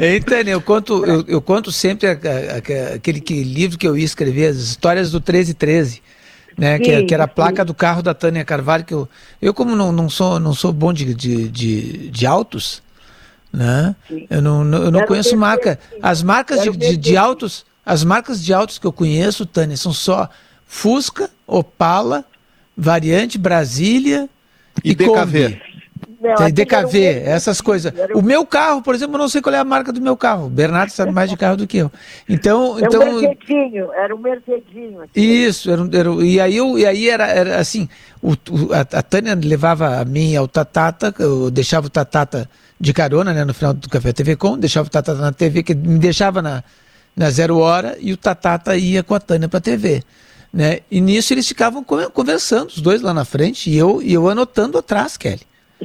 Tânia, eu conto sempre aquele livro que eu ia escrever, as histórias do 1313, né? Que era a placa do carro da Tânia Carvalho, que eu como não sou bom de autos, né? Eu não conheço marca. As marcas de autos, as marcas de autos que eu conheço, Tânia, são só Fusca, Opala, Variante, Brasília e DKV. Kombi. Tem DKV, essas coisas. O meu carro, por exemplo, eu não sei qual é a marca do meu carro. O Bernardo sabe mais de carro do que eu. Então, Era um Mercedinho. Isso, e aí era assim, a Tânia levava a mim ao Tatata, eu deixava o Tatata de carona, né, no final do Café TV Com, deixava o Tatata na TV, que me deixava na 0 hora, e o Tatata ia com a Tânia para a TV. Né? E nisso eles ficavam conversando, os dois lá na frente, e eu anotando atrás, Kelly.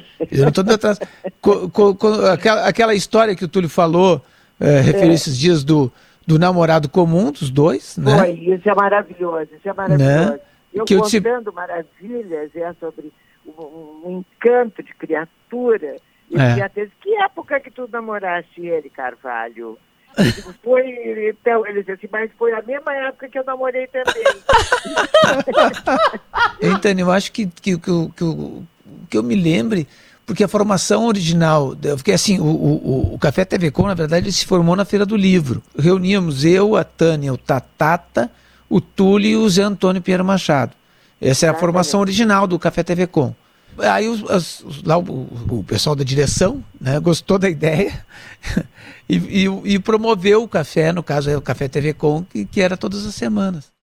Aquela história que o Túlio falou, referiu esses dias do namorado comum dos dois, né? Foi, isso é maravilhoso, Né? Eu contando maravilhas, sobre um encanto de criatura. Que época que tu namoraste ele, Carvalho? Ele disse assim, mas foi a mesma época que eu namorei também. Então, eu acho que eu me lembre, porque a formação original, porque assim, o Café TV Com, na verdade, ele se formou na Feira do Livro. Reuníamos eu, a Tânia, o Tatata, o Túlio e o Zé Antônio Pinheiro Machado. Essa é a formação original do Café TV Com. Aí lá o pessoal da direção, né, gostou da ideia e promoveu o café, no caso é o Café TV Com, que era todas as semanas.